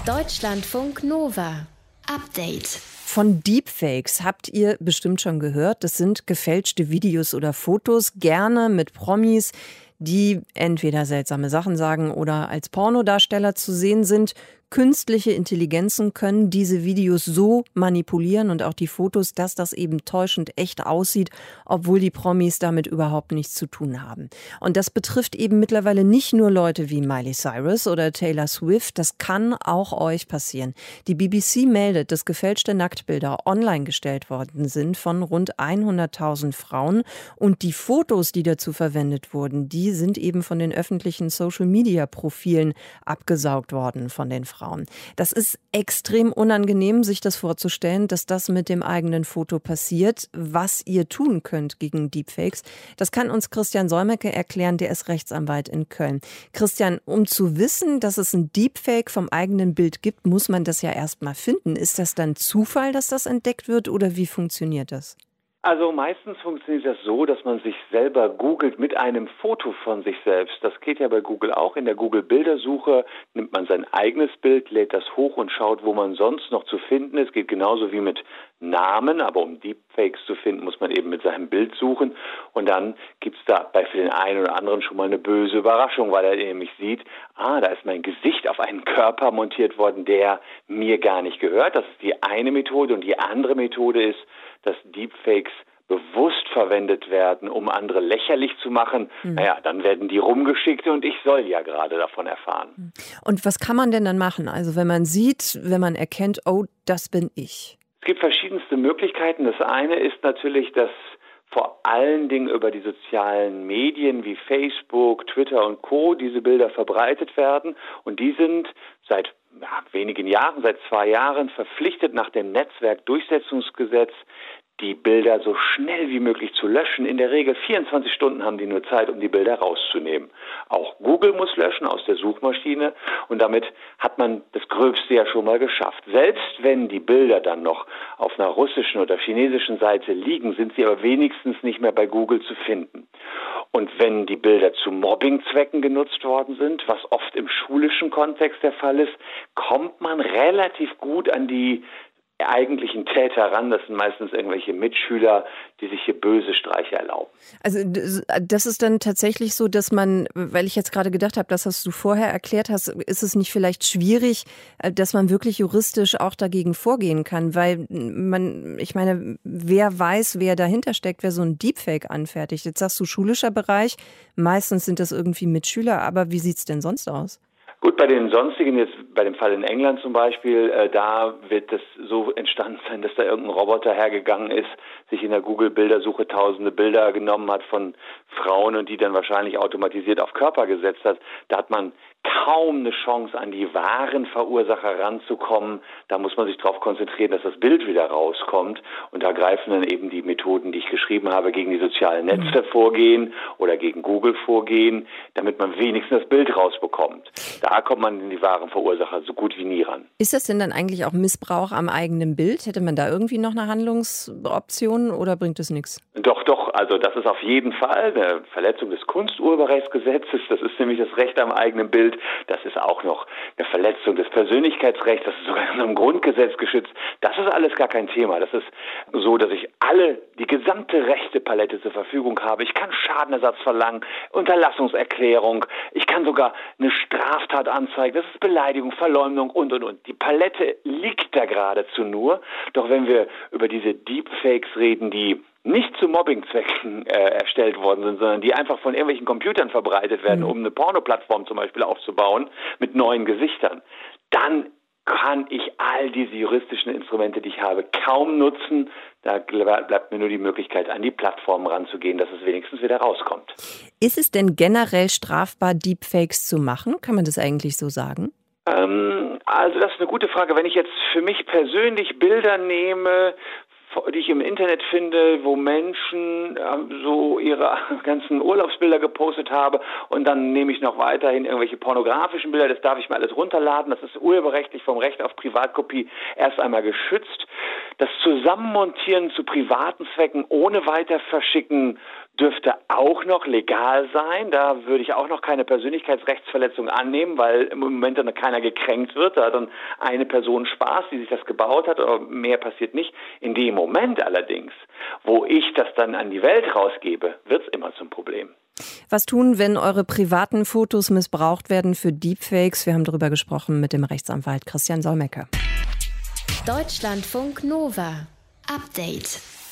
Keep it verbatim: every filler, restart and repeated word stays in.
Deutschlandfunk Nova. Update. Von Deepfakes habt ihr bestimmt schon gehört. Das sind gefälschte Videos oder Fotos, gerne mit Promis, die entweder seltsame Sachen sagen oder als Pornodarsteller zu sehen sind. Künstliche Intelligenzen können diese Videos so manipulieren und auch die Fotos, dass das eben täuschend echt aussieht, obwohl die Promis damit überhaupt nichts zu tun haben. Und das betrifft eben mittlerweile nicht nur Leute wie Miley Cyrus oder Taylor Swift, das kann auch euch passieren. Die B B C meldet, dass gefälschte Nacktbilder online gestellt worden sind von rund hunderttausend Frauen und die Fotos, die dazu verwendet wurden, die sind eben von den öffentlichen Social-Media-Profilen abgesaugt worden von den Frauen. Das ist extrem unangenehm, sich das vorzustellen, dass das mit dem eigenen Foto passiert. Was ihr tun könnt gegen Deepfakes, das kann uns Christian Solmecke erklären, der ist Rechtsanwalt in Köln. Christian, um zu wissen, dass es ein Deepfake vom eigenen Bild gibt, muss man das ja erst mal finden. Ist das dann Zufall, dass das entdeckt wird oder wie funktioniert das? Also meistens funktioniert das so, dass man sich selber googelt mit einem Foto von sich selbst. Das geht ja bei Google auch. In der Google-Bildersuche nimmt man sein eigenes Bild, lädt das hoch und schaut, wo man sonst noch zu finden ist. Geht genauso wie mit Namen, aber um Deepfakes zu finden, muss man eben mit seinem Bild suchen. Und dann gibt's da bei für den einen oder anderen schon mal eine böse Überraschung, weil er nämlich sieht, ah, da ist mein Gesicht auf einen Körper montiert worden, der mir gar nicht gehört. Das ist die eine Methode. Und die andere Methode ist, dass Deepfakes bewusst verwendet werden, um andere lächerlich zu machen. Mhm. Naja, dann werden die rumgeschickt und ich soll ja gerade davon erfahren. Und was kann man denn dann machen? Also wenn man sieht, wenn man erkennt, oh, das bin ich. Es gibt verschiedenste Möglichkeiten. Das eine ist natürlich, dass vor allen Dingen über die sozialen Medien wie Facebook, Twitter und Co. diese Bilder verbreitet werden. Und die sind seit ja, wenigen Jahren, seit zwei Jahren verpflichtet nach dem Netzwerkdurchsetzungsgesetz, die Bilder so schnell wie möglich zu löschen. In der Regel vierundzwanzig Stunden haben die nur Zeit, um die Bilder rauszunehmen. Auch Google muss löschen aus der Suchmaschine und damit hat man das Gröbste ja schon mal geschafft. Selbst wenn die Bilder dann noch auf einer russischen oder chinesischen Seite liegen, sind sie aber wenigstens nicht mehr bei Google zu finden. Und wenn die Bilder zu Mobbingzwecken genutzt worden sind, was oft im schulischen Kontext der Fall ist, kommt man relativ gut an die eigentlichen Täter ran. Das sind meistens irgendwelche Mitschüler, die sich hier böse Streiche erlauben. Also das ist dann tatsächlich so, dass man, weil ich jetzt gerade gedacht habe, das, was du vorher erklärt hast, ist es nicht vielleicht schwierig, dass man wirklich juristisch auch dagegen vorgehen kann, weil man, ich meine, wer weiß, wer dahinter steckt, wer so ein Deepfake anfertigt. Jetzt sagst du schulischer Bereich, meistens sind das irgendwie Mitschüler, aber wie sieht's denn sonst aus? Gut, bei den sonstigen, jetzt bei dem Fall in England zum Beispiel, äh, da wird es so entstanden sein, dass da irgendein Roboter hergegangen ist, sich in der Google-Bildersuche tausende Bilder genommen hat von Frauen und die dann wahrscheinlich automatisiert auf Körper gesetzt hat. Da hat man kaum eine Chance, an die wahren Verursacher ranzukommen. Da muss man sich darauf konzentrieren, dass das Bild wieder rauskommt. Und da greifen dann eben die Methoden, die ich geschrieben habe, gegen die sozialen Netze mhm. vorgehen oder gegen Google vorgehen, damit man wenigstens das Bild rausbekommt. Da kommt man in die wahren Verursacher so gut wie nie ran. Ist das denn dann eigentlich auch Missbrauch am eigenen Bild? Hätte man da irgendwie noch eine Handlungsoption oder bringt es nichts? Doch, doch. Also das ist auf jeden Fall eine Verletzung des Kunsturheberrechtsgesetzes. Das ist nämlich das Recht am eigenen Bild. Das ist auch noch eine Verletzung des Persönlichkeitsrechts. Das ist sogar in unserem Grundgesetz geschützt. Das ist alles gar kein Thema. Das ist so, dass ich alle, die gesamte Rechtepalette zur Verfügung habe. Ich kann Schadenersatz verlangen, Unterlassungserklärung. Ich kann sogar eine Straftat anzeigen. Das ist Beleidigung, Verleumdung und, und, und. Die Palette liegt da geradezu nur. Doch wenn wir über diese Deepfakes reden, die nicht zu Mobbingzwecken äh, erstellt worden sind, sondern die einfach von irgendwelchen Computern verbreitet werden, mhm. um eine Pornoplattform zum Beispiel aufzubauen mit neuen Gesichtern, dann kann ich all diese juristischen Instrumente, die ich habe, kaum nutzen. Da bleibt mir nur die Möglichkeit, an die Plattformen ranzugehen, dass es wenigstens wieder rauskommt. Ist es denn generell strafbar, Deepfakes zu machen? Kann man das eigentlich so sagen? Ähm, also das ist eine gute Frage. Wenn ich jetzt für mich persönlich Bilder nehme, die ich im Internet finde, wo Menschen äh, so ihre ganzen Urlaubsbilder gepostet haben und dann nehme ich noch weiterhin irgendwelche pornografischen Bilder, das darf ich mir alles runterladen, das ist urheberrechtlich vom Recht auf Privatkopie erst einmal geschützt. Das Zusammenmontieren zu privaten Zwecken ohne weiter verschicken dürfte auch noch legal sein. Da würde ich auch noch keine Persönlichkeitsrechtsverletzung annehmen, weil im Moment dann keiner gekränkt wird. Da hat dann eine Person Spaß, die sich das gebaut hat, aber mehr passiert nicht. In dem Moment allerdings, wo ich das dann an die Welt rausgebe, wird es immer zum Problem. Was tun, wenn eure privaten Fotos missbraucht werden für Deepfakes? Wir haben darüber gesprochen mit dem Rechtsanwalt Christian Solmecke. Deutschlandfunk Nova. Update.